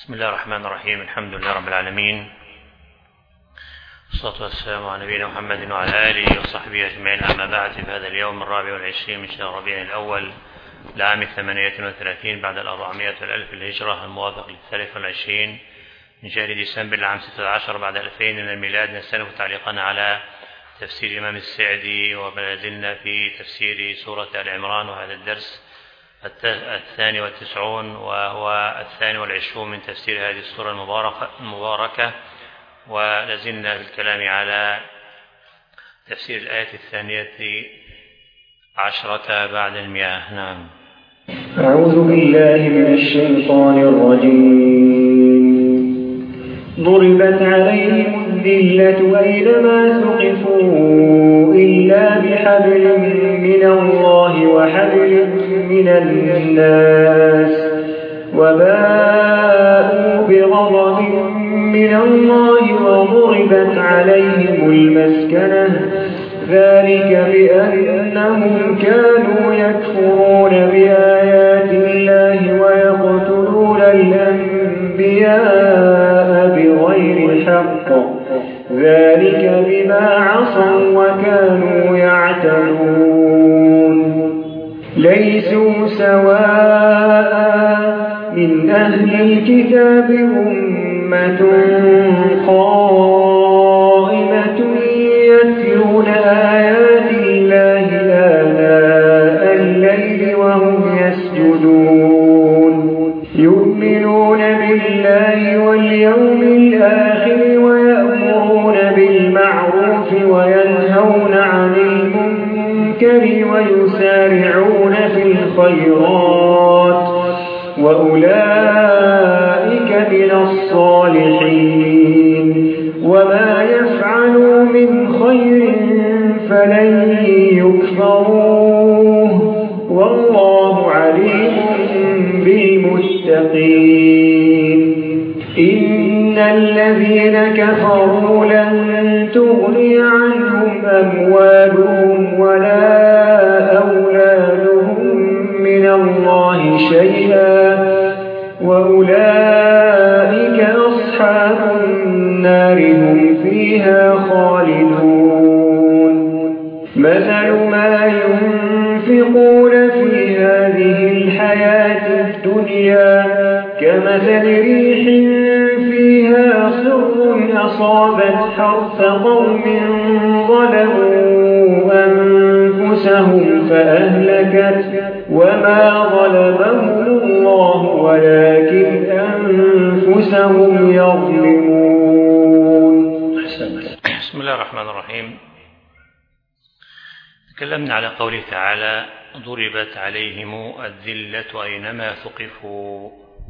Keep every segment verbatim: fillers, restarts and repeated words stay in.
بسم الله الرحمن الرحيم. الحمد لله رب العالمين، والصلاة والسلام على نبينا محمد وعلى آله وصحبه أجمعين. أما بعد، في هذا اليوم الرابع والعشرين من شهر ربيع الأول لعام ثمانية وثلاثين بعد الأربعمائة والألف الهجرة، الموافق للثالث والعشرين من شهر ديسمبر لعام ستة عشر بعد ألفين من الميلاد. نستأنف تعليقنا على تفسير الإمام السعدي، وما زلنا في تفسير سورة آل عمران، وهذا الدرس الثاني والتسعون وهو الثاني والعشرون من تفسير هذه السورة المباركة, المباركة ولازلنا في الكلام على تفسير الآية الثانية عشرة بعد المئة. نعم. أعوذ بالله من الشيطان الرجيم. ضربت عليهم الذلة أينما ثقفوا إلا بحبل من الله وحبل من الناس وباءوا بغضب من الله وضربت عليهم المسكنة ذلك بأنهم كانوا يكفرون بآيات الله ويقتلون الأنبياء بغير الحق ذلك بما عصوا وكانوا يعتدون. ليسوا سواء من أهل الكتاب أمة قائمة يتلون آيات الله آناء الليل وهم يسجدون يؤمنون بالله واليوم الآخر ويأمرون بالمعروف وينهون عن المنكر ويسارعون في الخيرات وأولئك من الصالحين وما يفعلوا من خير فلن يكفروه والله عليم بالمتقين. إن الذين كفروا لن تغني عنهم أموالهم ولا أولادهم من الله شيئا وأولئك أصحاب النار هم فيها خالدون. مثل ما ينفقون في هذه الحياة الدنيا كمثل ريح فيها صر أصابت حرث قوم ظلموا أنفسهم فأهلكت وما ظلمهم الله ولكن أنفسهم يظلمون. بسم الله الرحمن الرحيم. تكلمنا على قوله تعالى: ضربت عليهم الذلة أينما ثقفوا،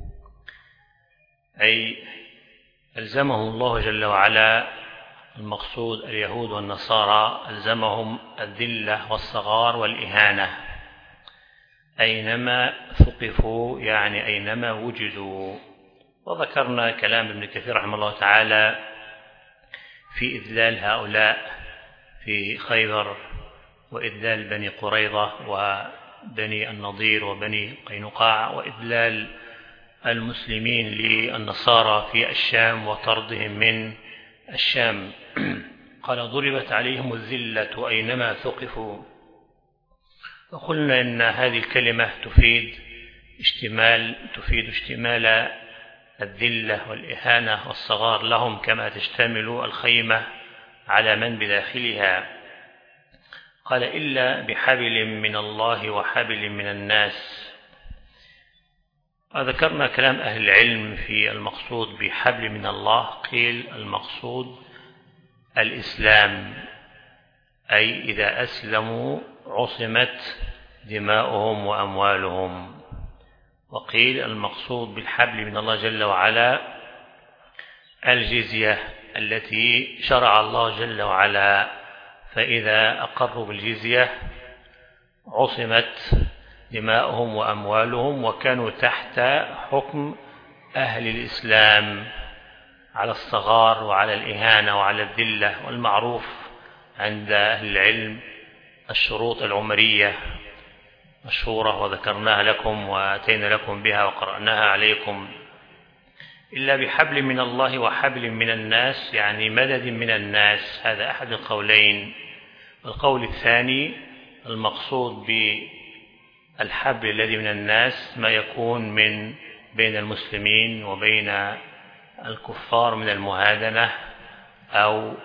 أي ألزمهم الله جل وعلا، المقصود اليهود والنصارى، ألزمهم الذلة والصغار والإهانة أينما ثقفوا، يعني أينما وجدوا. وذكرنا كلام ابن كثير رحمه الله تعالى في إذلال هؤلاء في خيبر وإذلال بني قريظة وبني النضير وبني قينقاع وإذلال المسلمين للنصارى في الشام وطردهم من الشام. قال: ضربت عليهم الذلة أينما ثقفوا. وقلنا إن هذه الكلمة تفيد اشتمال تفيد اشتمال الذلة والإهانة والصغار لهم، كما تشتمل الخيمة على من بداخلها. قال: إلا بحبل من الله وحبل من الناس. وذكرنا كلام أهل العلم في المقصود بحبل من الله. قيل المقصود الإسلام، أي إذا أسلموا عصمت دماؤهم وأموالهم. وقيل المقصود بالحبل من الله جل وعلا الجزية التي شرع الله جل وعلا، فإذا أقروا بالجزية عصمت دماؤهم وأموالهم وكانوا تحت حكم أهل الإسلام على الصغار وعلى الإهانة وعلى الذلة. والمعروف عند أهل العلم الشروط العمرية مشهورة وذكرناها لكم وأتينا لكم بها وقرأناها عليكم. إلا بحبل من الله وحبل من الناس، يعني مدد من الناس. هذا أحد القولين. القول الثاني المقصود بالحبل الذي من الناس ما يكون من بين المسلمين وبين الكفار من المهادنة أو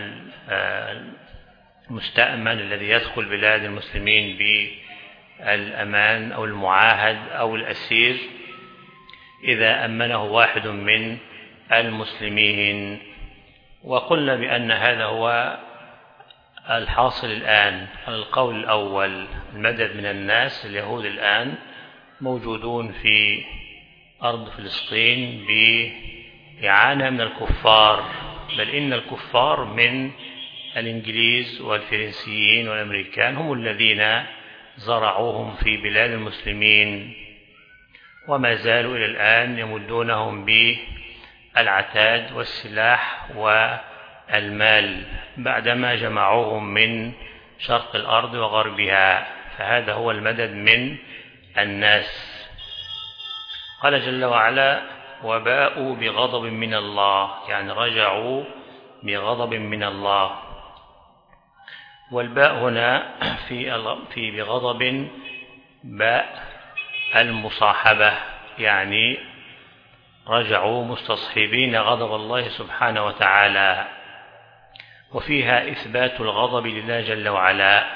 المستأمن الذي يدخل بلاد المسلمين بالأمان أو المعاهد أو الأسير إذا أمنه واحد من المسلمين. وقلنا بأن هذا هو الحاصل الآن. القول الأول المدد من الناس، اليهود الآن موجودون في أرض فلسطين بإعانة من الكفار، بل إن الكفار من الإنجليز والفرنسيين والأمريكان هم الذين زرعوهم في بلاد المسلمين، وما زالوا إلى الآن يمدونهم بالعتاد والسلاح والمال بعدما جمعوهم من شرق الأرض وغربها. فهذا هو المدد من الناس. قال جل وعلا: وباءوا بغضب من الله، يعني رجعوا بغضب من الله. والباء هنا في في بغضب باء المصاحبة، يعني رجعوا مستصحبين غضب الله سبحانه وتعالى، وفيها إثبات الغضب لله جل وعلا،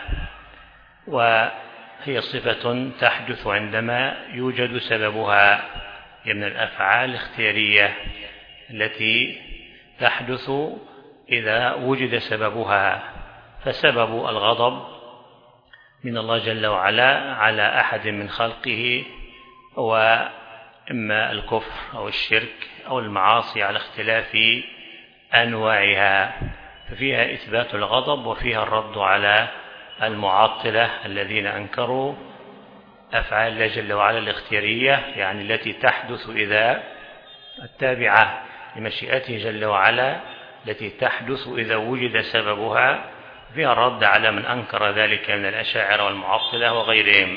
وهي صفة تحدث عندما يوجد سببها من الأفعال الاختيارية التي تحدث إذا وجد سببها. فسبب الغضب من الله جل وعلا على أحد من خلقه هو إما الكفر أو الشرك أو المعاصي على اختلاف أنواعها، ففيها إثبات الغضب وفيها الرد على المعطلة الذين أنكروا أفعال الله جل وعلا الاختيارية، يعني التي تحدث إذا التابعة لمشيئته جل وعلا، التي تحدث إذا وجد سببها. فيها الرد على من أنكر ذلك من الأشاعرة والمعطلة وغيرهم.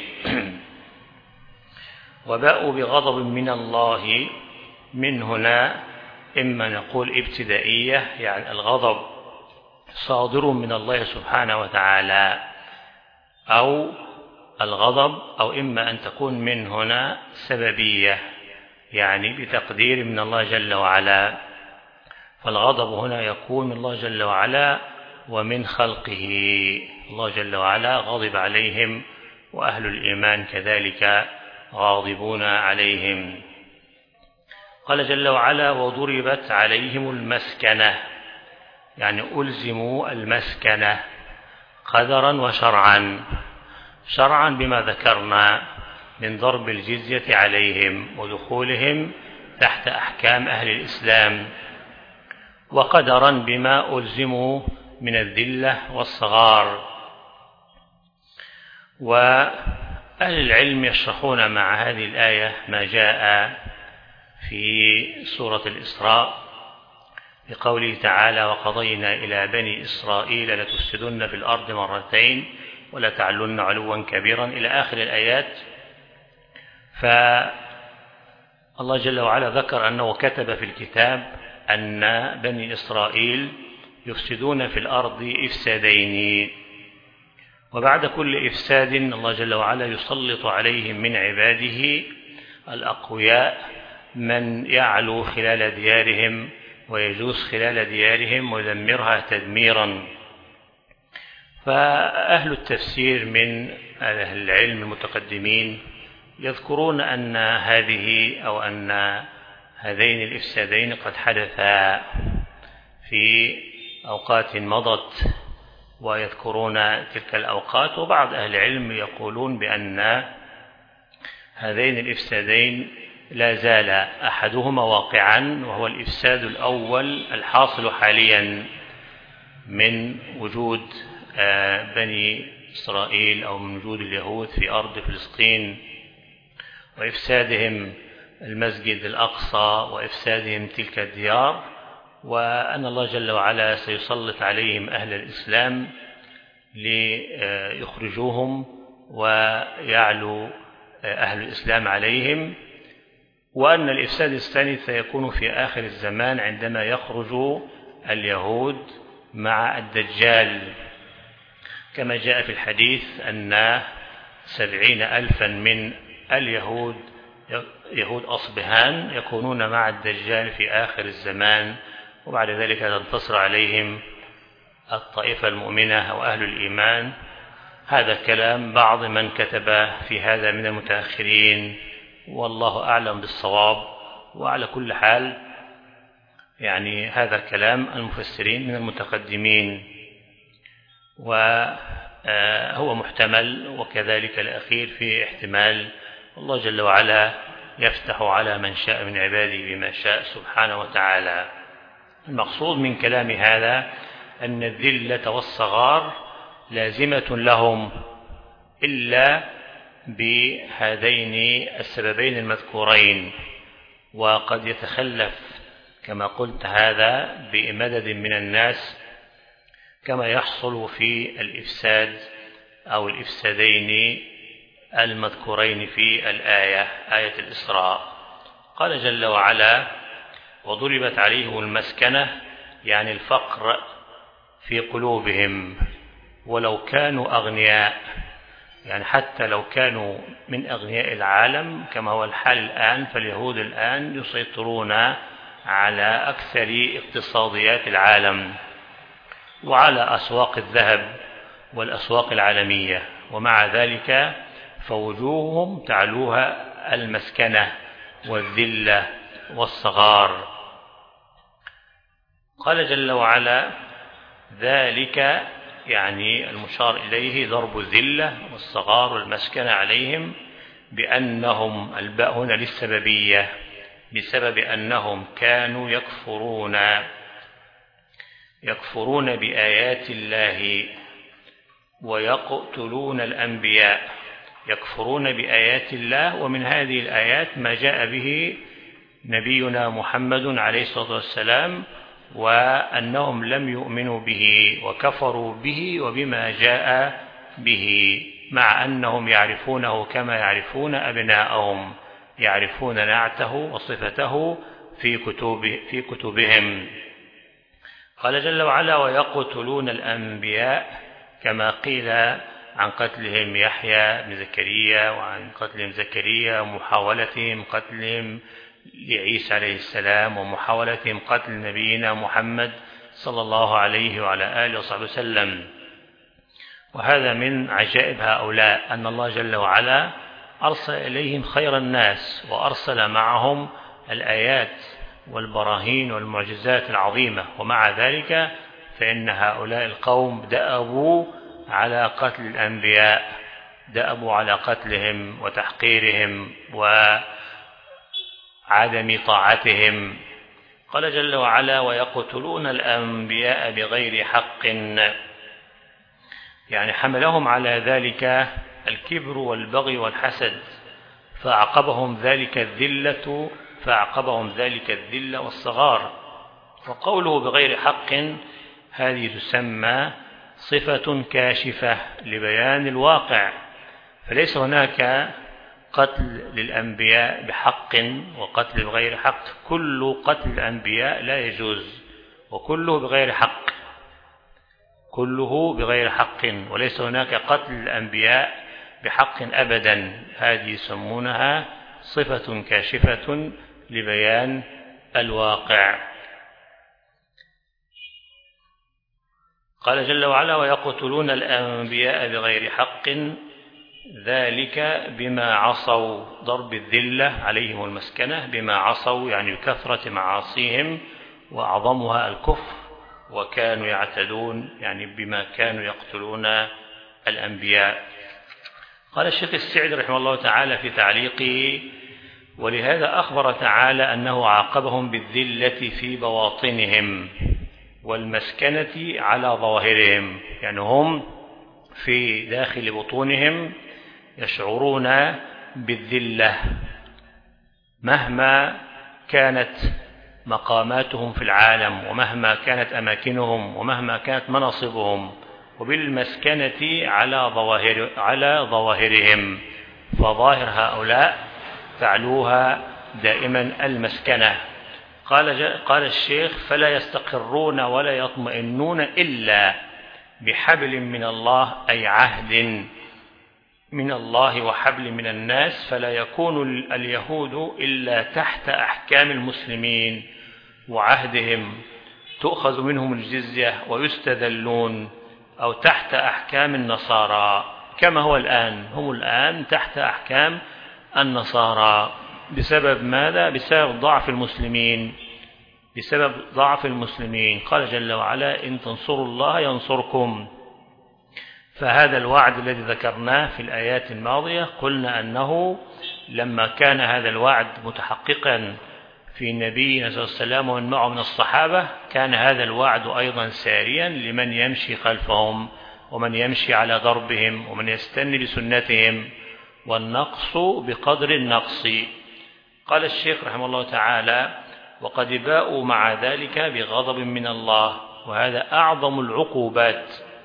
وباءوا بغضب من الله، من هنا إما نقول ابتدائية، يعني الغضب صادر من الله سبحانه وتعالى، أو الغضب أو إما أن تكون من هنا سببية، يعني بتقدير من الله جل وعلا. فالغضب هنا يكون من الله جل وعلا ومن خلقه. الله جل وعلا غضب عليهم، وأهل الإيمان كذلك غاضبون عليهم. قال جل وعلا: وضربت عليهم المسكنة، يعني ألزموا المسكنة قدرا وشرعا. شرعا بما ذكرنا من ضرب الجزية عليهم ودخولهم تحت أحكام أهل الإسلام، وقدرا بما ألزموا من الذلة والصغار. وأهل العلم يشرحون مع هذه الآية ما جاء في سورة الإسراء بقوله تعالى: وقضينا إلى بني إسرائيل لتفسدن في الأرض مرتين ولتعلن علوا كبيرا إلى آخر الآيات. فالله جل وعلا ذكر أنه كتب في الكتاب أن بني إسرائيل يفسدون في الأرض إفسادين، وبعد كل إفساد الله جل وعلا يسلط عليهم من عباده الأقوياء من يعلو خلال ديارهم ويجوز خلال ديارهم ويدمرها تدميرا. فأهل التفسير من أهل العلم المتقدمين يذكرون أن هذه أو أن هذين الإفسادين قد حدثا في أوقات مضت، ويذكرون تلك الأوقات. وبعض أهل العلم يقولون بأن هذين الإفسادين لا زال أحدهما واقعا، وهو الإفساد الأول الحاصل حاليا من وجود بني إسرائيل أو من وجود اليهود في أرض فلسطين وإفسادهم المسجد الأقصى وإفسادهم تلك الديار، وأن الله جل وعلا سيسلط عليهم أهل الإسلام ليخرجوهم ويعلو أهل الإسلام عليهم. وأن الإفساد الثاني سيكون في آخر الزمان عندما يخرج اليهود مع الدجال، كما جاء في الحديث أن سبعين ألفا من اليهود يهود أصبهان يكونون مع الدجال في آخر الزمان، وبعد ذلك تنتصر عليهم الطائفة المؤمنة أو أهل الإيمان. هذا كلام بعض من كتب في هذا من المتأخرين، والله أعلم بالصواب. وعلى كل حال يعني هذا كلام المفسرين من المتقدمين، وهو محتمل، وكذلك الأخير في احتمال. الله جل وعلا يفتح على من شاء من عباده بما شاء سبحانه وتعالى. المقصود من كلام هذا أن الذلة والصغار لازمة لهم إلا بهذين السببين المذكورين، وقد يتخلف كما قلت هذا بمدد من الناس كما يحصل في الإفساد أو الإفسادين المذكورين في الآية آية الإسراء. قال جل وعلا: وضربت عليهم المسكنة، يعني الفقر في قلوبهم ولو كانوا أغنياء، يعني حتى لو كانوا من أغنياء العالم كما هو الحال الآن، فاليهود الآن يسيطرون على أكثر اقتصاديات العالم وعلى أسواق الذهب والأسواق العالمية، ومع ذلك فوجوههم تعلوها المسكنة والذلة والصغار. قال جل وعلا: ذلك يعني المشار إليه ضرب الذلة والصغار والمسكنة عليهم بأنهم، الباء هنا للسببية، بسبب أنهم كانوا يكفرون يكفرون بآيات الله ويقتلون الأنبياء. يكفرون بآيات الله، ومن هذه الآيات ما جاء به نبينا محمد عليه الصلاة والسلام، وأنهم لم يؤمنوا به وكفروا به وبما جاء به، مع أنهم يعرفونه كما يعرفون أبناءهم، يعرفون نعته وصفته في كتب في كتبهم. قال جل وعلا: ويقتلون الأنبياء، كما قيل عن قتلهم يحيى بن زكريا، وعن قتلهم زكريا ومحاولتهم قتلهم لعيسى عليه السلام، ومحاولتهم قتل نبينا محمد صلى الله عليه وعلى آله وصحبه وسلم. وهذا من عجائب هؤلاء، أن الله جل وعلا أرسل إليهم خير الناس، وأرسل معهم الآيات والبراهين والمعجزات العظيمة، ومع ذلك فإن هؤلاء القوم دأبوا على قتل الأنبياء، دأبوا على قتلهم وتحقيرهم وعدم طاعتهم. قال جل وعلا: ويقتلون الأنبياء بغير حق، يعني حملهم على ذلك الكبر والبغي والحسد، فأعقبهم ذلك الذلة فأعقبهم ذلك الذلة والصغار. وقوله بغير حق هذه تسمى صفة كاشفة لبيان الواقع، فليس هناك قتل للأنبياء بحق وقتل بغير حق. كل قتل الأنبياء لا يجوز، وكله بغير حق، كله بغير حق، وليس هناك قتل الأنبياء بحق أبدا. هذه يسمونها صفة كاشفة لبيان الواقع. قال جل وعلا: ويقتلون الأنبياء بغير حق، ذلك بما عصوا، ضرب الذلة عليهم المسكنة، بما عصوا يعني كثرة معاصيهم وأعظمها الكفر، وكانوا يعتدون يعني بما كانوا يقتلون الأنبياء. قال الشيخ السعدي رحمه الله تعالى في تعليقه: ولهذا أخبر تعالى أنه عاقبهم بالذلة في بواطنهم والمسكنة على ظواهرهم، يعني هم في داخل بطونهم يشعرون بالذلة مهما كانت مقاماتهم في العالم، ومهما كانت أماكنهم، ومهما كانت مناصبهم، وبالمسكنة على ظواهر على ظواهرهم، فظاهر هؤلاء تعلوها دائما المسكنة. قال, قال الشيخ فلا يستقرون ولا يطمئنون إلا بحبل من الله، أي عهد من الله وحبل من الناس، فلا يكون اليهود إلا تحت أحكام المسلمين وعهدهم، تؤخذ منهم الجزية ويستذلون، أو تحت أحكام النصارى كما هو الآن. هم الآن تحت أحكام النصارى بسبب ماذا؟ بسبب ضعف المسلمين، بسبب ضعف المسلمين. قال جل وعلا إن تنصروا الله ينصركم. فهذا الوعد الذي ذكرناه في الآيات الماضية قلنا أنه لما كان هذا الوعد متحققا في نبينا صلى الله عليه وسلم ومن معه من الصحابة، كان هذا الوعد أيضا ساريا لمن يمشي خلفهم ومن يمشي على ضربهم ومن يستني بسنتهم، والنقص بقدر النقص. قال الشيخ رحمه الله تعالى وقد باءوا مع ذلك بغضب من الله، وهذا أعظم العقوبات.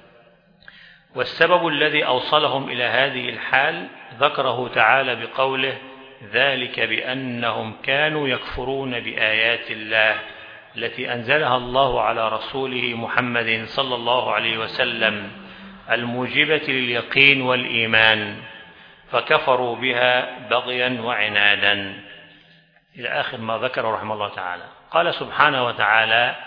والسبب الذي أوصلهم إلى هذه الحال ذكره تعالى بقوله ذلك بأنهم كانوا يكفرون بآيات الله التي أنزلها الله على رسوله محمد صلى الله عليه وسلم الموجبة لليقين والإيمان، فكفروا بها بغيا وعنادا، إلى آخر ما ذكره رحمه الله تعالى. قال سبحانه وتعالى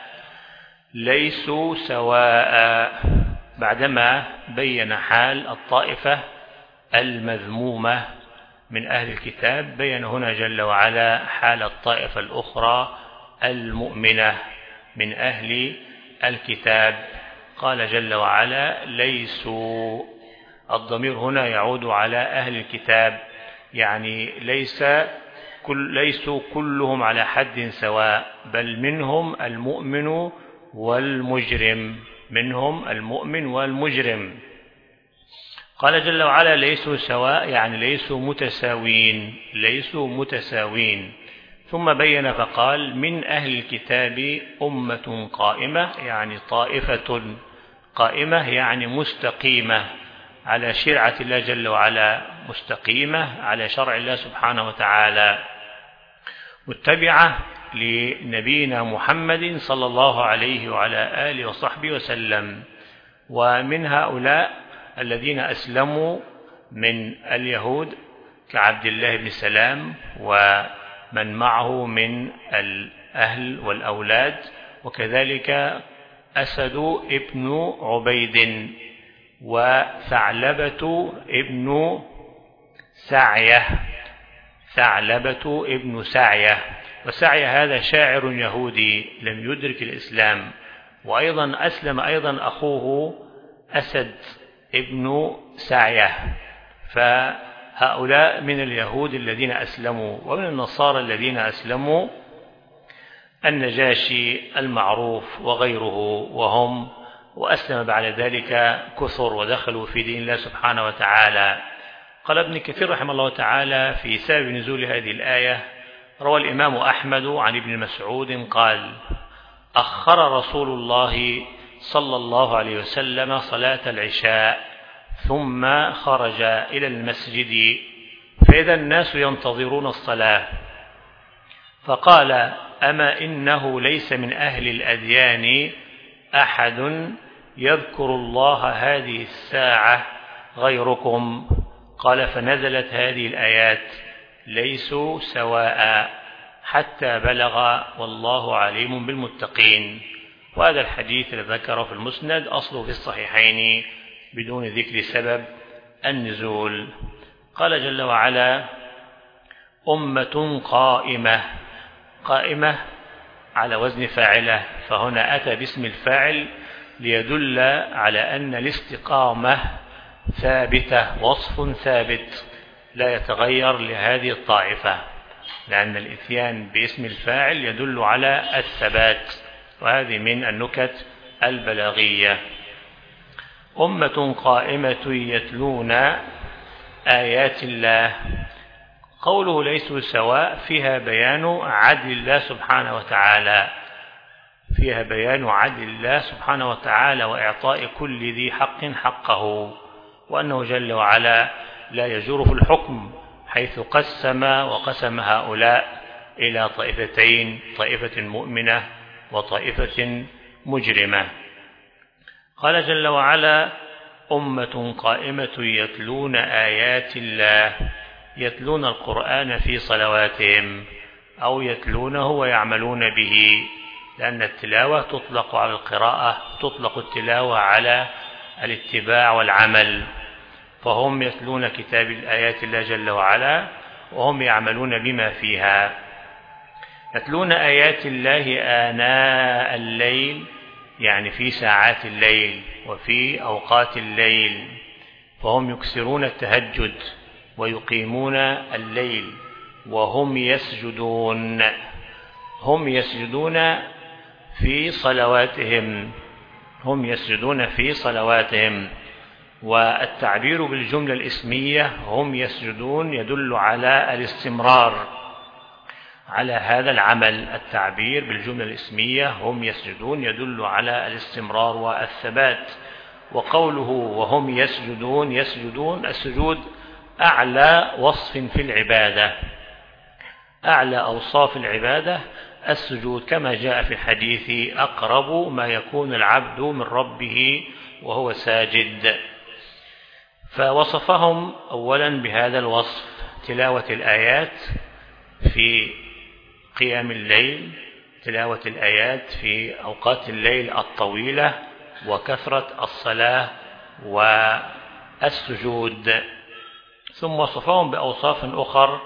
ليسوا سواء، بعدما بين حال الطائفة المذمومة من أهل الكتاب، بين هنا جل وعلا حال الطائفة الأخرى المؤمنة من أهل الكتاب. قال جل وعلا ليسوا، الضمير هنا يعود على أهل الكتاب، يعني ليس كل ليسوا كلهم على حد سواء، بل منهم المؤمن والمجرم، منهم المؤمن والمجرم. قال جل وعلا ليسوا سواء، يعني ليسوا متساوين، ليسوا متساوين. ثم بين فقال من أهل الكتاب أمة قائمة، يعني طائفة قائمة، يعني مستقيمة على شرعة الله جل وعلا، مستقيمة على شرع الله سبحانه وتعالى، متبعة لنبينا محمد صلى الله عليه وعلى آله وصحبه وسلم. ومن هؤلاء الذين أسلموا من اليهود كعبد الله بن سلام ومن معه من الأهل والأولاد، وكذلك أسد ابن عبيد وثعلبة ابن سعية، ثعلبة ابن سعية. وسعية هذا شاعر يهودي لم يدرك الإسلام، وأيضا أسلم أيضا أخوه أسد ابن سعية. فهؤلاء من اليهود الذين أسلموا، ومن النصارى الذين أسلموا النجاشي المعروف وغيره، وهم وأسلم بعد ذلك كثر ودخلوا في دين الله سبحانه وتعالى. قال ابن كثير رحمه الله تعالى في سبب نزول هذه الآية روى الإمام أحمد عن ابن مسعود قال أخر رسول الله صلى الله عليه وسلم صلاة العشاء ثم خرج إلى المسجد فإذا الناس ينتظرون الصلاة، فقال أما إنه ليس من أهل الأديان أحد يذكر الله هذه الساعة غيركم. قال فنزلت هذه الآيات ليسوا سواء حتى بلغ والله عليم بالمتقين. وهذا الحديث الذي ذكره في المسند أصله في الصحيحين بدون ذكر سبب النزول. قال جل وعلا أمة قائمة، قائمة على وزن فاعلة، فهنا أتى باسم الفاعل ليدل على أن الاستقامة ثابتة، وصف ثابت لا يتغير لهذه الطائفة، لأن الإتيان باسم الفاعل يدل على الثبات، وهذه من النكت البلاغية. أمة قائمة يتلون آيات الله. قوله ليسوا سواء فيها بيان عدل الله سبحانه وتعالى، فيها بيان عدل الله سبحانه وتعالى وإعطاء كل ذي حق حقه، وأنه جل وعلا لا يجور في الحكم حيث قسم وقسم هؤلاء إلى طائفتين، طائفة مؤمنة وطائفة مجرمة. قال جل وعلا: أمة قائمة يتلون آيات الله، يتلون القرآن في صلواتهم، أو يتلونه ويعملون به، لأن التلاوة تطلق على القراءة، تطلق التلاوة على الاتباع والعمل. فهم يتلون كتاب الآيات الله جل وعلا وهم يعملون بما فيها. يتلون آيات الله آناء الليل، يعني في ساعات الليل وفي أوقات الليل، فهم يكسرون التهجد ويقيمون الليل وهم يسجدون، هم يسجدون في صلواتهم، هم يسجدون في صلواتهم. والتعبير بالجملة الاسمية هم يسجدون يدل على الاستمرار على هذا العمل. التعبير بالجملة الاسمية هم يسجدون يدل على الاستمرار والثبات. وقوله وهم يسجدون، يسجدون السجود أعلى وصف في العبادة، أعلى أوصاف العبادة السجود، كما جاء في الحديث: أقرب ما يكون العبد من ربه وهو ساجد. فوصفهم أولا بهذا الوصف: تلاوة الآيات في قيام الليل، تلاوة الآيات في أوقات الليل الطويلة، وكثرة الصلاة والسجود. ثم وصفهم بأوصاف أخر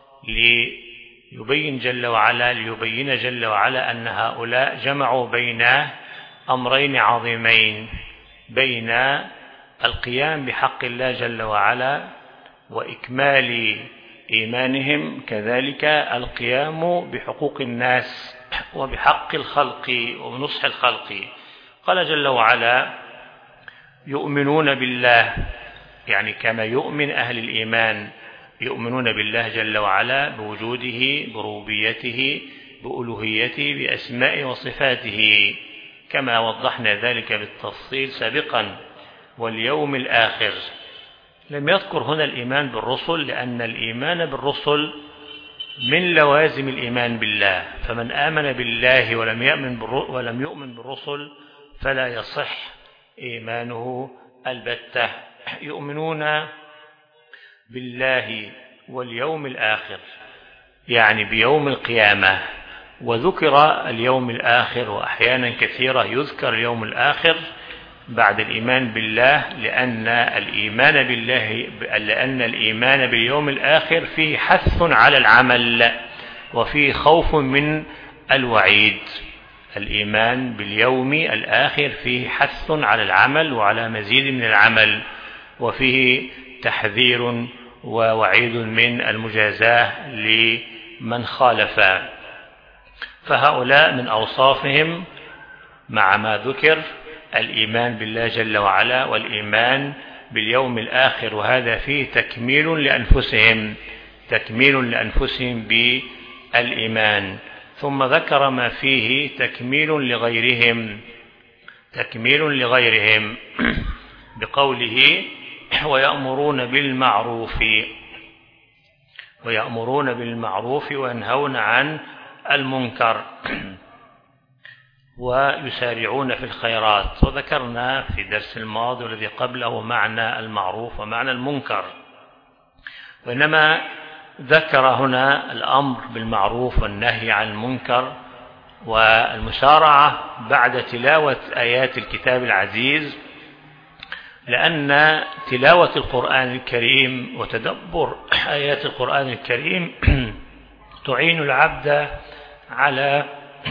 ليبين جل وعلا ليبين جل وعلا أن هؤلاء جمعوا بين أمرين عظيمين، بين القيام بحق الله جل وعلا وإكمال إيمانهم، كذلك القيام بحقوق الناس وبحق الخلق ونصح الخلق. قال جل وعلا: يؤمنون بالله، يعني كما يؤمن أهل الإيمان، يؤمنون بالله جل وعلا بوجوده، بربوبيته، بألوهيته، بأسمائه وصفاته، كما وضحنا ذلك بالتفصيل سابقا. واليوم الآخر، لم يذكر هنا الإيمان بالرسل، لأن الإيمان بالرسل من لوازم الإيمان بالله، فمن آمن بالله ولم يؤمن ولم يؤمن بالرسل فلا يصح إيمانه البتة. يؤمنون بالله واليوم الآخر، يعني بيوم القيامة. وذكر اليوم الآخر، وأحيانا كثيرة يذكر اليوم الآخر بعد الإيمان بالله، لأن الإيمان بالله لأن الإيمان باليوم الآخر فيه حث على العمل وفيه خوف من الوعيد. الإيمان باليوم الآخر فيه حث على العمل وعلى مزيد من العمل، وفيه تحذير ووعيد من المجازاة لمن خالف. فهؤلاء من أوصافهم مع ما ذكر الإيمان بالله جل وعلا والإيمان باليوم الآخر، وهذا فيه تكميل لأنفسهم، تكميل لأنفسهم بالإيمان. ثم ذكر ما فيه تكميل لغيرهم، تكميل لغيرهم بقوله: ويأمرون بالمعروف، ويأمرون بالمعروف وينهون عن المنكر ويسارعون في الخيرات. وذكرنا في درس الماضي والذي قبله معنى المعروف ومعنى المنكر، وإنما ذكر هنا الأمر بالمعروف والنهي عن المنكر والمسارعة بعد تلاوة آيات الكتاب العزيز، لأن تلاوة القرآن الكريم وتدبر آيات القرآن الكريم تعين العبد على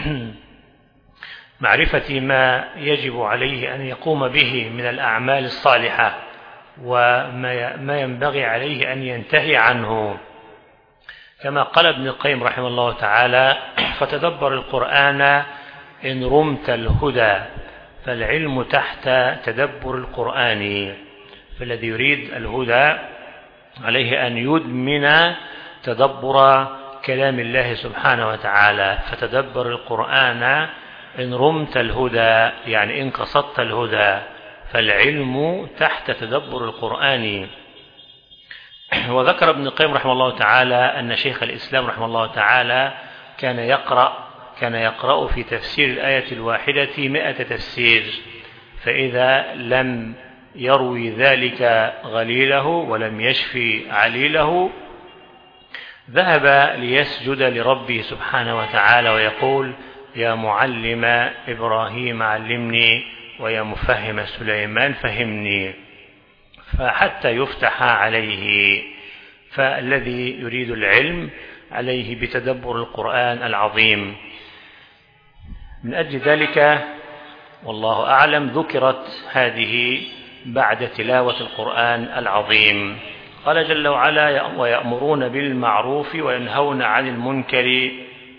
معرفة ما يجب عليه أن يقوم به من الأعمال الصالحة، وما ينبغي عليه أن ينتهي عنه. كما قال ابن القيم رحمه الله تعالى: فتدبر القرآن إن رمت الهدى، فالعلم تحت تدبر القرآن. فالذي يريد الهدى عليه أن يدمن تدبر كلام الله سبحانه وتعالى. فتدبر القرآن إن رمت الهدى، يعني إن قصدت الهدى، فالعلم تحت تدبر القرآن. وذكر ابن القيم رحمه الله تعالى أن شيخ الإسلام رحمه الله تعالى كان يقرأ كان يقرأ في تفسير الآية الواحدة مئة تفسير، فإذا لم يروي ذلك غليله ولم يشفي عليله ذهب ليسجد لربه سبحانه وتعالى ويقول: يا معلم إبراهيم علمني، ويا مفهم سليمان فهمني، فحتى يفتح عليه. فالذي يريد العلم عليه بتدبر القرآن العظيم. من أجل ذلك والله أعلم ذكرت هذه بعد تلاوة القرآن العظيم. قال جل وعلا: ويأمرون بالمعروف وينهون عن المنكر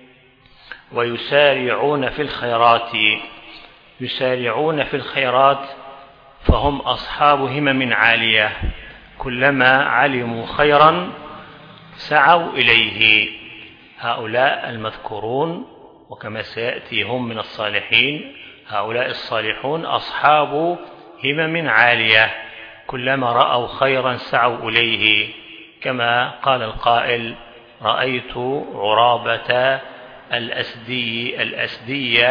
ويسارعون في الخيرات. يسارعون في الخيرات فهم أصحاب همم عالية، كلما علموا خيرا سعوا إليه. هؤلاء المذكورون وكما سيأتي هم من الصالحين، هؤلاء الصالحون أصحاب همم عالية، كلما رأوا خيرا سعوا إليه، كما قال القائل: رأيت عرابة الأسدي الأسدي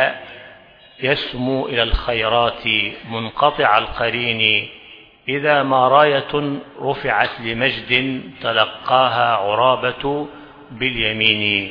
يسمو إلى الخيرات منقطع القرين، إذا ما راية رفعت لمجد تلقاها عرابة باليمين.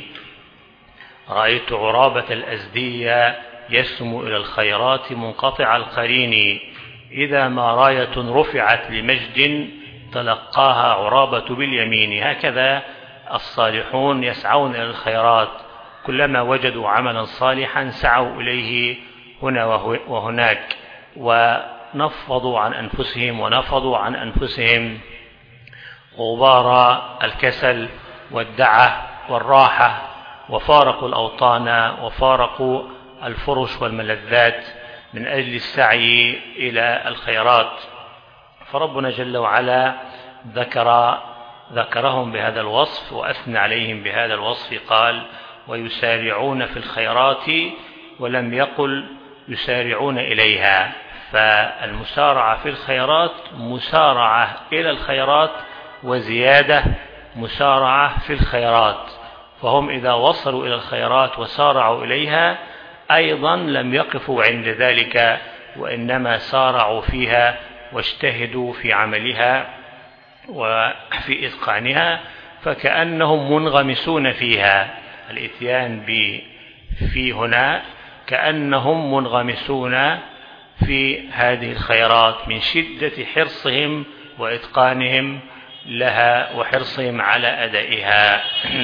رأيت عرابة الأسدي يسمو إلى الخيرات منقطع القرين، إذا ما راية رفعت لمجد تلقاها عرابة باليمين. هكذا الصالحون يسعون إلى الخيرات، كلما وجدوا عملا صالحا سعوا إليه هنا وهناك، ونفضوا عن أنفسهم ونفضوا عن أنفسهم غبار الكسل والدعة والراحة، وفارقوا الأوطان وفارقوا الفرش والملذات من أجل السعي إلى الخيرات. فربنا جل وعلا ذكر ذكرهم بهذا الوصف وأثنى عليهم بهذا الوصف، قال: ويسارعون في الخيرات، ولم يقل يسارعون إليها. فالمسارعة في الخيرات مسارعة إلى الخيرات وزيادة مسارعة في الخيرات، فهم إذا وصلوا إلى الخيرات وسارعوا إليها أيضا لم يقفوا عند ذلك، وإنما سارعوا فيها واجتهدوا في عملها وفي إتقانها، فكأنهم منغمسون فيها. الإتيان في هنا كأنهم منغمسون في هذه الخيرات من شدة حرصهم وإتقانهم لها وحرصهم على أدائها.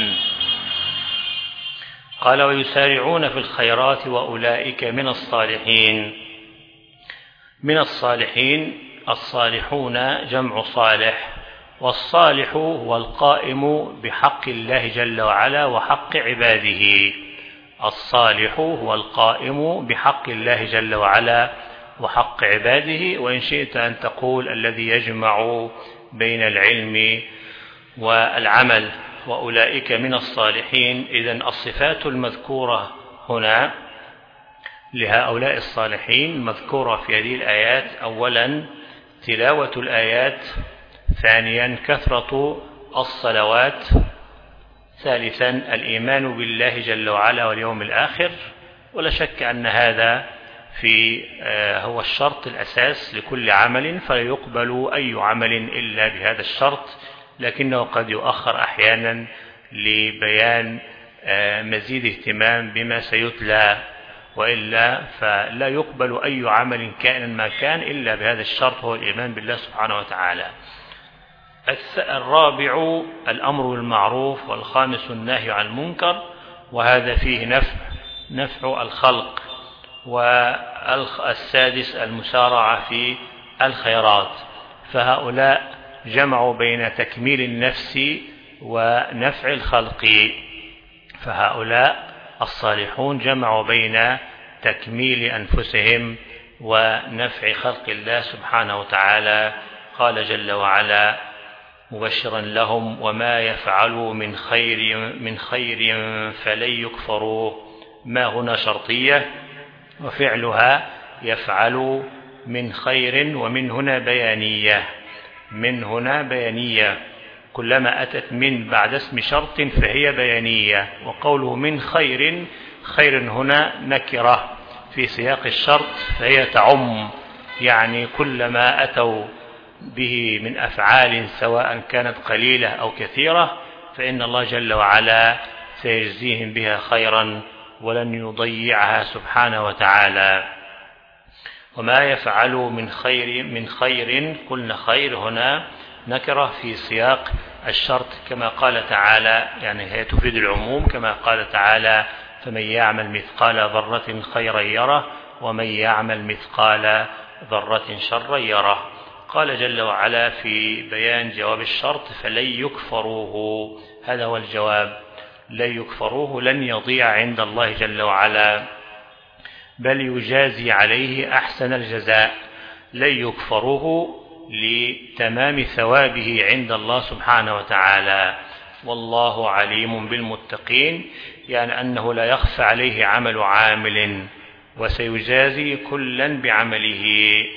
قال: ويسارعون في الخيرات وأولئك من الصالحين. من الصالحين، الصالحون جمع صالح، والصالح هو القائم بحق الله جل وعلا وحق عباده. الصالح هو القائم بحق الله جل وعلا وحق عباده، وإن شئت أن تقول الذي يجمع بين العلم والعمل. وأولئك من الصالحين، إذن الصفات المذكورة هنا لهؤلاء الصالحين مذكورة في هذه الآيات: أولا تلاوة الآيات، ثانيا كثرة الصلوات، ثالثا الإيمان بالله جل وعلا واليوم الآخر. ولا شك أن هذا في هو الشرط الأساس لكل عمل، فلا يقبل أي عمل إلا بهذا الشرط، لكنه قد يؤخر أحيانا لبيان مزيد اهتمام بما سيتلى، وإلا فلا يقبل أي عمل كائن ما كان إلا بهذا الشرط، هو الإيمان بالله سبحانه وتعالى. الرابع الأمر بالمعروف، والخامس النهي عن المنكر، وهذا فيه نفع نفع الخلق. والسادس المسارعة في الخيرات. فهؤلاء جمعوا بين تكميل النفس ونفع الخلق. فهؤلاء الصالحون جمعوا بين تكميل أنفسهم ونفع خلق الله سبحانه وتعالى. قال جل وعلا مبشرا لهم: وما يفعلوا من خير من خير فلن يكفروه. ما هنا شرطية، وفعلها يفعلوا من خير، ومن هنا بيانية من هنا بيانية كلما أتت من بعد اسم شرط فهي بيانية. وقوله من خير، خير هنا نكرة في سياق الشرط فهي تعم، يعني كلما أتوا به من أفعال سواء كانت قليلة أو كثيرة فإن الله جل وعلا سيجزيهم بها خيرا ولن يضيعها سبحانه وتعالى. وما يفعل من خير من خير قلنا خير هنا نكرة في سياق الشرط كما قال تعالى، يعني هي تفيد العموم كما قال تعالى فمن يعمل مثقال ذرة خيرا يره ومن يعمل مثقال ذرة شرا يره. قال جل وعلا في بيان جواب الشرط فلن يكفروه، هذا هو الجواب، لن يكفروه لن يضيع عند الله جل وعلا بل يجازي عليه أحسن الجزاء. لن يكفروه لتمام ثوابه عند الله سبحانه وتعالى. والله عليم بالمتقين، يعني أنه لا يخفى عليه عمل عامل وسيجازي كلا بعمله.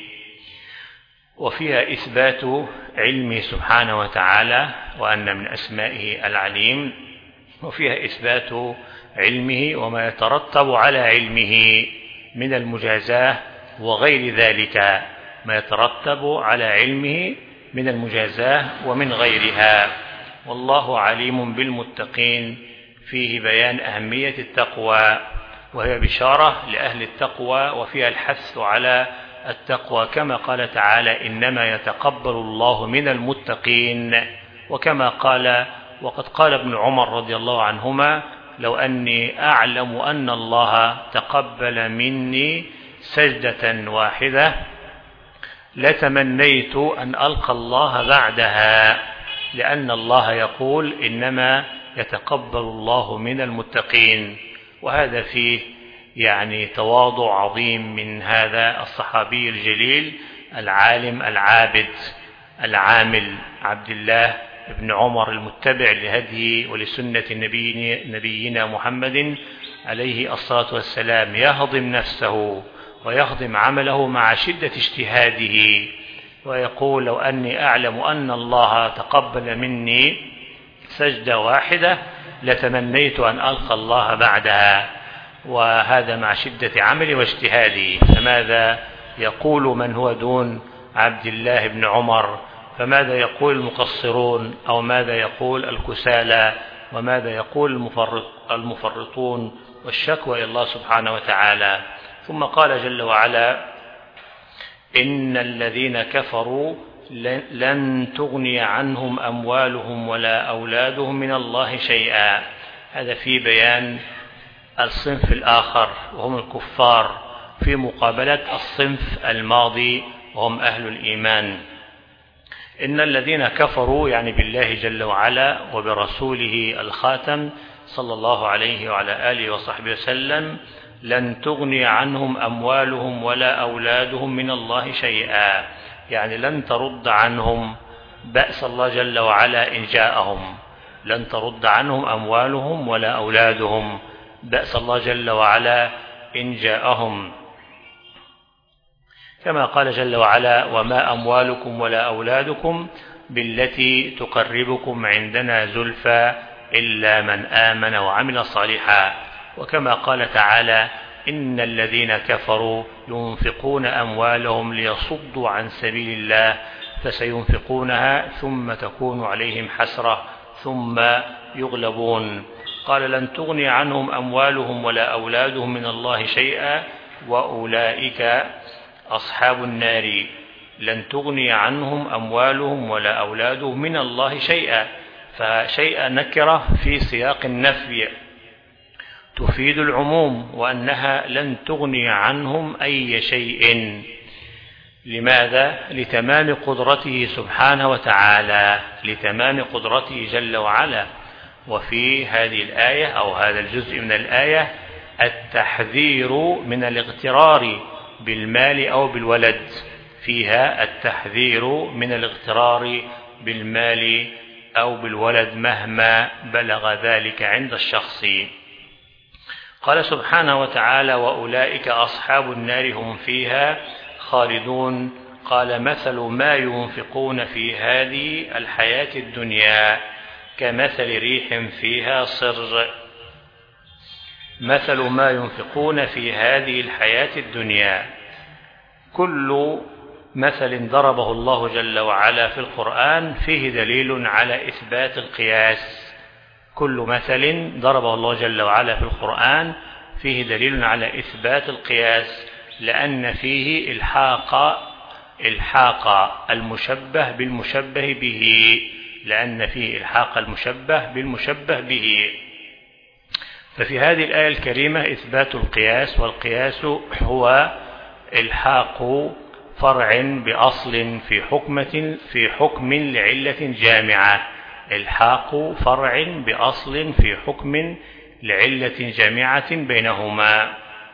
وفيها إثبات علمه سبحانه وتعالى وأن من أسمائه العليم، وفيها إثبات علمه وما يترتب على علمه من المجازاة وغير ذلك، ما يترتب على علمه من المجازاة ومن غيرها. والله عليم بالمتقين فيه بيان أهمية التقوى، وهي بشارة لأهل التقوى وفيها الحث على التقوى كما قال تعالى إنما يتقبل الله من المتقين. وكما قال وقد قال ابن عمر رضي الله عنهما لو أني أعلم أن الله تقبل مني سجدة واحدة لتمنيت أن ألقى الله بعدها، لأن الله يقول إنما يتقبل الله من المتقين. وهذا فيه يعني تواضع عظيم من هذا الصحابي الجليل العالم العابد العامل عبد الله بن عمر المتبع لهديه ولسنة نبينا محمد عليه الصلاة والسلام، يهضم نفسه ويهضم عمله مع شدة اجتهاده، ويقول لو أني أعلم أن الله تقبل مني سجدة واحدة لتمنيت أن ألقى الله بعدها، وهذا مع شدة عمله واجتهاده. فماذا يقول من هو دون عبد الله بن عمر؟ فماذا يقول المقصرون؟ أو ماذا يقول الكسالى؟ وماذا يقول المفرط المفرطون؟ والشكوى إلى الله سبحانه وتعالى. ثم قال جل وعلا إن الذين كفروا لن تغني عنهم أموالهم ولا أولادهم من الله شيئا. هذا في بيان الصنف الآخر وهم الكفار في مقابلة الصنف الماضي وهم أهل الإيمان. إن الذين كفروا يعني بالله جل وعلا وبرسوله الخاتم صلى الله عليه وعلى آله وصحبه وسلم لن تغني عنهم أموالهم ولا أولادهم من الله شيئا، يعني لن ترد عنهم بأس الله جل وعلا إن جاءهم، لن ترد عنهم أموالهم ولا أولادهم بأس الله جل وعلا إن جاءهم. كما قال جل وعلا وما أموالكم ولا أولادكم بالتي تقربكم عندنا زلفى إلا من آمن وعمل صالحا. وكما قال تعالى إن الذين كفروا ينفقون أموالهم ليصدوا عن سبيل الله فسينفقونها ثم تكون عليهم حسرة ثم يغلبون. قال لن تغني عنهم أموالهم ولا أولادهم من الله شيئا وأولئك أصحاب النار. لن تغني عنهم أموالهم ولا أولادهم من الله شيئا، فشيئا نكرة في سياق النفي تفيد العموم وأنها لن تغني عنهم أي شيء. لماذا؟ لتمام قدرته سبحانه وتعالى، لتمام قدرته جل وعلا. وفي هذه الآية أو هذا الجزء من الآية التحذير من الاغترار بالمال أو بالولد، فيها التحذير من الاغترار بالمال أو بالولد مهما بلغ ذلك عند الشخص. قال سبحانه وتعالى وأولئك أصحاب النار هم فيها خالدون. قال مثل ما ينفقون في هذه الحياة الدنيا كمثل ريح فيها صر. مثل ما ينفقون في هذه الحياة الدنيا، كل مثل ضربه الله جل وعلا في القرآن فيه دليل على إثبات القياس. كل مثل ضربه الله جل وعلا في القرآن فيه دليل على إثبات القياس، لأن فيه الحاق الحاق المشبه بالمشبه به، لأن فيه الحاق المشبه بالمشبه به. ففي هذه الآية الكريمة إثبات القياس، والقياس هو الحاق فرع بأصل في حكمة في حكم لعلة جامعة. الحاق فرع بأصل في حكم لعلة جامعة بينهما.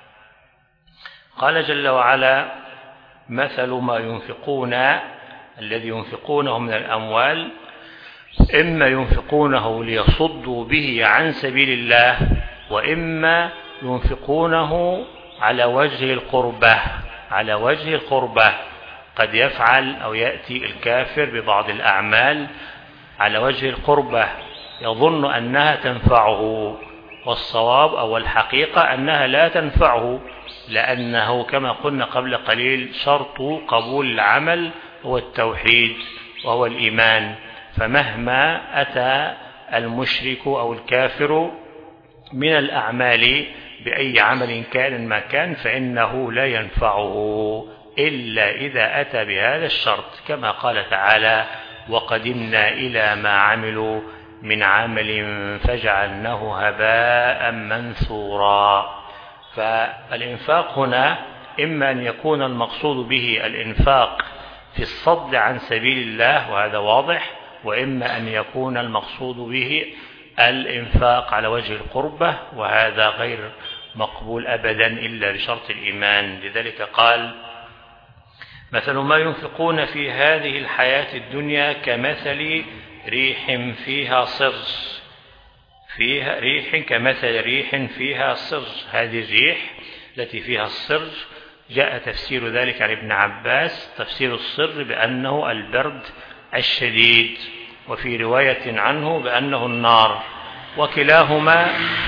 قال جل وعلا مثل ما ينفقون، الذي ينفقونه من الأموال إما ينفقونه ليصدوا به عن سبيل الله، وإما ينفقونه على وجه القربة على وجه القربة قد يفعل أو يأتي الكافر ببعض الأعمال على وجه القربة يظن أنها تنفعه، والصواب أو الحقيقة أنها لا تنفعه، لأنه كما قلنا قبل قليل شرط قبول العمل هو التوحيد وهو الإيمان. فمهما أتى المشرك أو الكافر من الأعمال بأي عمل كان ما كان فإنه لا ينفعه إلا إذا أتى بهذا الشرط، كما قال تعالى وقدمنا إلى ما عملوا من عمل فجعلناه هباء منثورا. فالإنفاق هنا إما أن يكون المقصود به الإنفاق في الصد عن سبيل الله وهذا واضح، وإما أن يكون المقصود به الإنفاق على وجه القربة وهذا غير مقبول أبدا إلا بشرط الإيمان. لذلك قال مثل ما ينفقون في هذه الحياة الدنيا كمثل ريح فيها صر فيها ريح كمثل ريح فيها صر. هذه الريح التي فيها الصر جاء تفسير ذلك عن ابن عباس، تفسير الصر بأنه البرد الشديد، وفي رواية عنه بأنه النار، وكلاهما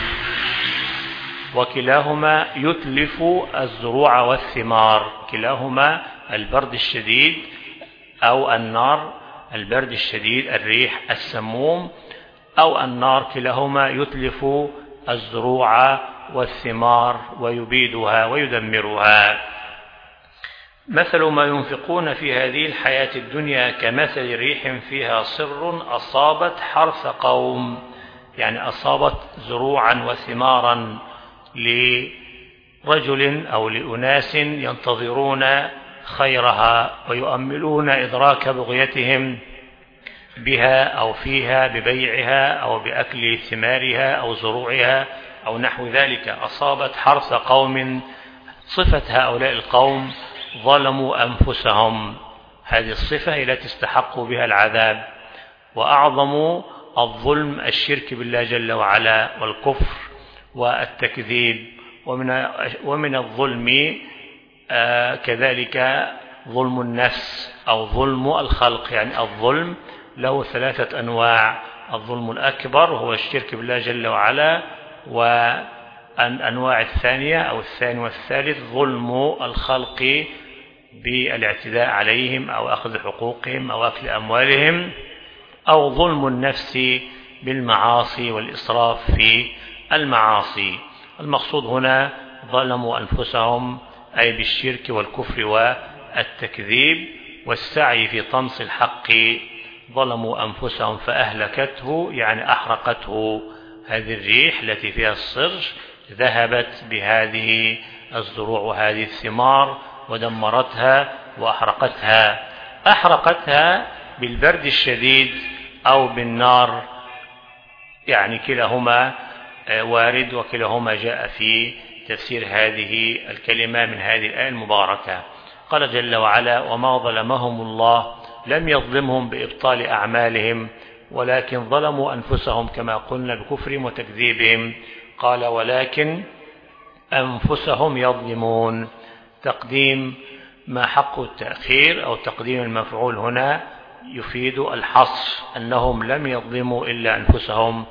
وكلاهما يتلف الزروع والثمار. كلاهما البرد الشديد أو النار، البرد الشديد الريح السموم أو النار، كلاهما يتلف الزروع والثمار ويبيدها ويدمرها. مثل ما ينفقون في هذه الحياة الدنيا كمثل ريح فيها صر أصابت حرث قوم، يعني أصابت زروعا وثمارا لرجل أو لأناس ينتظرون خيرها ويؤملون إدراك بغيتهم بها أو فيها ببيعها أو بأكل ثمارها أو زروعها أو نحو ذلك. أصابت حرث قوم، صفة هؤلاء القوم ظلموا أنفسهم، هذه الصفة التي استحقوا بها العذاب. وأعظم الظلم الشرك بالله جل وعلا والكفر والتكذيب، ومن ومن الظلم آه كذلك ظلم النفس أو ظلم الخلق. يعني الظلم له ثلاثة أنواع: الظلم الأكبر هو الشرك بالله جل وعلا، والأنواع الثانية أو الثاني والثالث ظلم الخلق بالاعتداء عليهم أو أخذ حقوقهم أو أكل أموالهم، أو ظلم النفس بالمعاصي والإسراف في المعاصي. المقصود هنا ظلموا أنفسهم أي بالشرك والكفر والتكذيب والسعي في طمس الحق، ظلموا أنفسهم فأهلكته يعني أحرقته. هذه الريح التي فيها الصر ذهبت بهذه الزروع وهذه الثمار ودمرتها وأحرقتها. أحرقتها بالبرد الشديد أو بالنار، يعني كلاهما وارد وكلاهما جاء في تفسير هذه الكلمة من هذه الآية المباركة. قال جل وعلا وما ظلمهم الله، لم يظلمهم بإبطال أعمالهم ولكن ظلموا أنفسهم كما قلنا بكفرهم وتكذيبهم. قال ولكن أنفسهم يظلمون. تقديم ما حق التأخير أو تقديم المفعول هنا يفيد الحصر، أنهم لم يظلموا إلا أنفسهم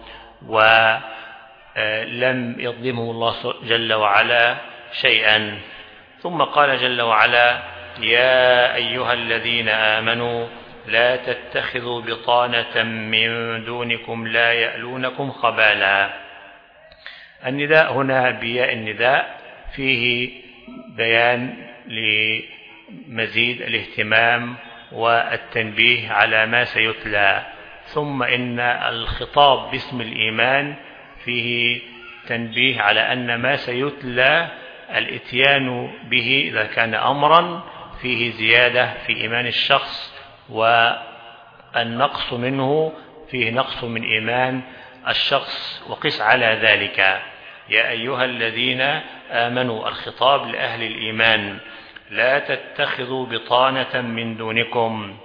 ولم يظلمهم الله جل وعلا شيئا. ثم قال جل وعلا: يا أيها الذين آمنوا لا تتخذوا بطانة من دونكم لا يألونكم خبالا. النداء هنا بياء النداء فيه بيان لمزيد الاهتمام والتنبيه على ما سيتلى. ثم إن الخطاب باسم الإيمان فيه تنبيه على أن ما سيتلى الإتيان به إذا كان أمرا فيه زيادة في إيمان الشخص، والنقص منه فيه نقص من إيمان الشخص. وقس على ذلك يا أيها الذين آمنوا، الخطاب لأهل الإيمان: لا تتخذوا بطانة من دونكم.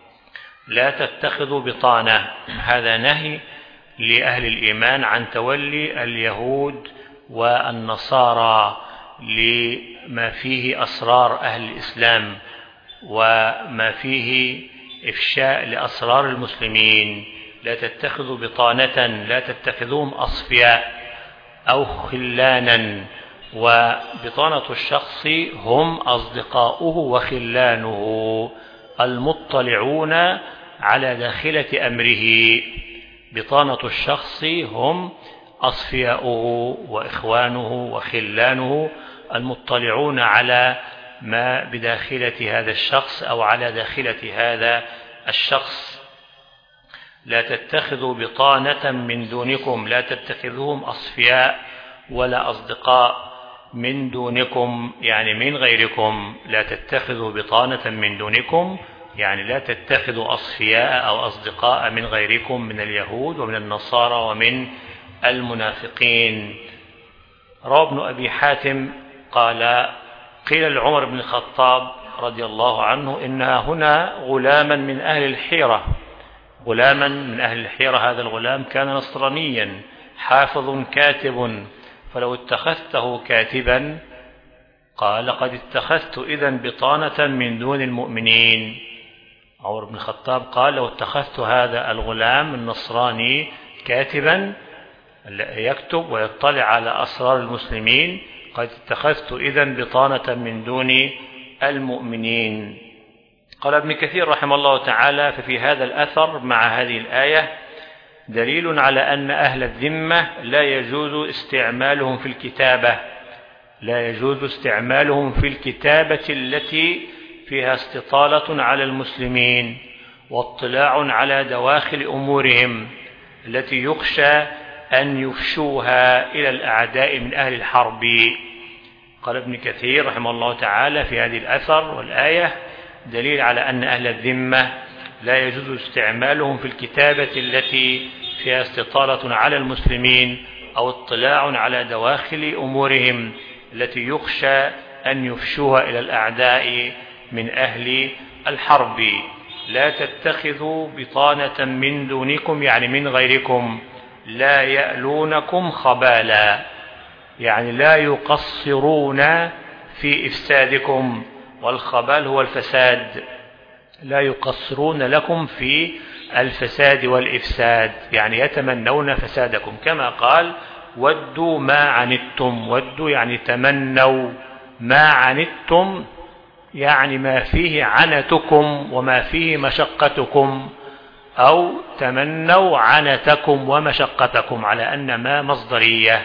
لا تتخذوا بطانة، هذا نهي لأهل الإيمان عن تولي اليهود والنصارى لما فيه أسرار أهل الإسلام وما فيه إفشاء لأسرار المسلمين. لا تتخذوا بطانة، لا تتخذوهم أصفياء أو خلانا. وبطانة الشخص هم أصدقاؤه وخلانه المطلعون على داخلة أمره. بطانة الشخص هم أصفياؤه وإخوانه وخلانه المطلعون على ما بداخلة هذا الشخص أو على داخلة هذا الشخص. لا تتخذوا بطانة من دونكم، لا تتخذوهم أصفياء ولا أصدقاء من دونكم، يعني من غيركم. لا تتخذوا بطانة من دونكم يعني لا تتخذوا أصفياء أو أصدقاء من غيركم من اليهود ومن النصارى ومن المنافقين. روى ابن أبي حاتم قال: قيل لعمر بن الخطاب رضي الله عنه إنها هنا غلاما من أهل الحيرة. غلاما من أهل الحيرة، هذا الغلام كان نصرانيا حافظ كاتب، فلو اتخذته كاتبا قال: قد اتخذت إذن بطانة من دون المؤمنين. عمر بن الخطاب قال: لو اتخذت هذا الغلام النصراني كاتبا يكتب ويطلع على أسرار المسلمين، قد اتخذت إذن بطانة من دون المؤمنين. قال ابن كثير رحمه الله تعالى: ففي هذا الأثر مع هذه الآية دليل على أن أهل الذمة لا يجوز استعمالهم في الكتابة لا يجوز استعمالهم في الكتابة التي فيها استطالة على المسلمين واطلاع على دواخل أمورهم التي يخشى أن يفشوها إلى الأعداء من أهل الحرب. قال ابن كثير رحمه الله تعالى: في هذه الأثر والآية دليل على أن أهل الذمة لا يجوز استعمالهم في الكتابة التي فيها استطالة على المسلمين أو اطلاع على دواخل أمورهم التي يخشى أن يفشوها إلى الأعداء من أهل الحرب. لا تتخذوا بطانة من دونكم يعني من غيركم، لا يألونكم خبالا يعني لا يقصرون في إفسادكم، والخبال هو الفساد. لا يقصرون لكم في الفساد والإفساد يعني يتمنون فسادكم، كما قال: ودوا ما عنتم. ودوا يعني تمنوا، ما عنتم يعني ما فيه عنتكم وما فيه مشقتكم، أو تمنوا عنتكم ومشقتكم على أن ما مصدرية.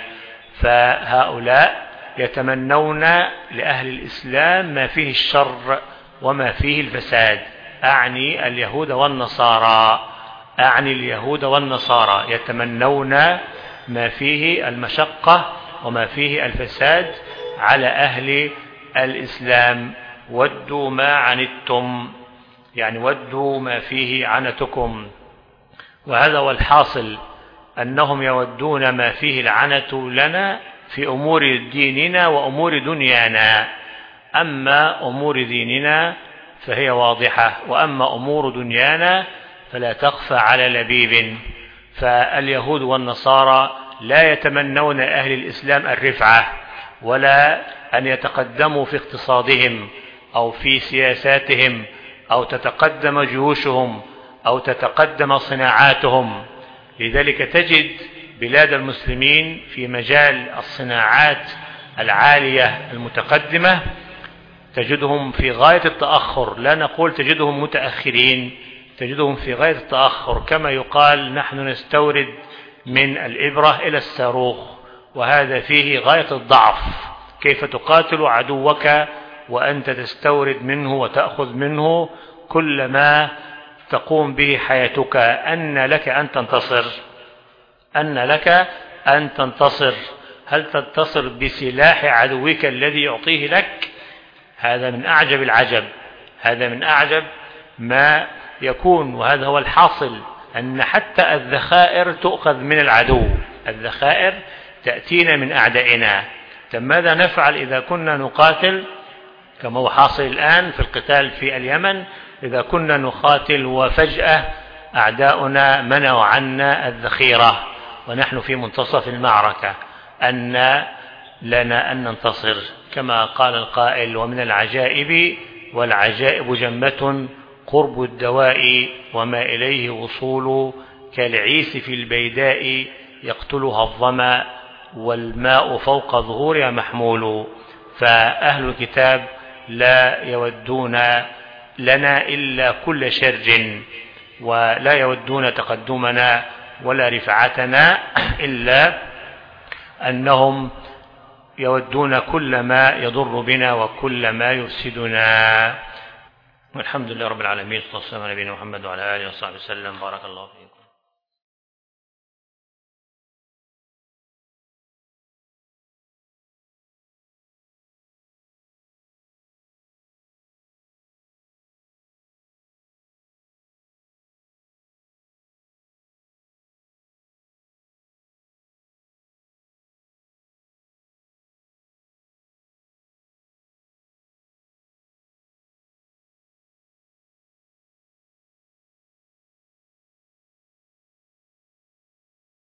فهؤلاء يتمنون لأهل الإسلام ما فيه الشر وما فيه الفساد. أعني اليهود والنصارى أعني اليهود والنصارى يتمنون ما فيه المشقة وما فيه الفساد على أهل الإسلام. ودوا ما عنتم يعني ودوا ما فيه عنتكم. وهذا هو الحاصل، أنهم يودون ما فيه العنة لنا في أمور ديننا وأمور دنيانا. أما أمور ديننا فهي واضحة، وأما أمور دنيانا فلا تخفى على لبيب. فاليهود والنصارى لا يتمنون أهل الإسلام الرفعة ولا أن يتقدموا في اقتصادهم أو في سياساتهم أو تتقدم جيوشهم أو تتقدم صناعاتهم. لذلك تجد بلاد المسلمين في مجال الصناعات العالية المتقدمة تجدهم في غاية التأخر، لا نقول تجدهم متأخرين، تجدهم في غاية التأخر. كما يقال نحن نستورد من الإبرة إلى الصاروخ، وهذا فيه غاية الضعف. كيف تقاتل عدوك وأنت تستورد منه وتأخذ منه كل ما تقوم به حياتك؟ أن لك أن تنتصر، أن لك أن تنتصر. هل تنتصر بسلاح عدوك الذي يعطيه لك؟ هذا من أعجب العجب، هذا من أعجب ما يكون. وهذا هو الحاصل، أن حتى الذخائر تؤخذ من العدو، الذخائر تأتينا من أعدائنا. ماذا نفعل إذا كنا نقاتل كما هو حاصل الآن في القتال في اليمن؟ إذا كنا نقاتل وفجأة أعداؤنا منعوا عنا الذخيرة ونحن في منتصف المعركة، أن لنا أن ننتصر. كما قال القائل: ومن العجائب والعجائب جمة قرب الدواء وما إليه وصول، كالعيس في البيداء يقتلها الظما والماء فوق ظهورها محمول. فأهل الكتاب لا يودون لنا إلا كل شر، ولا يودون تقدمنا ولا رفعتنا، إلا أنهم يودون كل ما يضر بنا وكل ما يفسدنا. والحمد لله رب العالمين، صلى الله عليه وسلم على نبينا محمد وعلى آله وصحبه وسلم. بارك الله فيكم.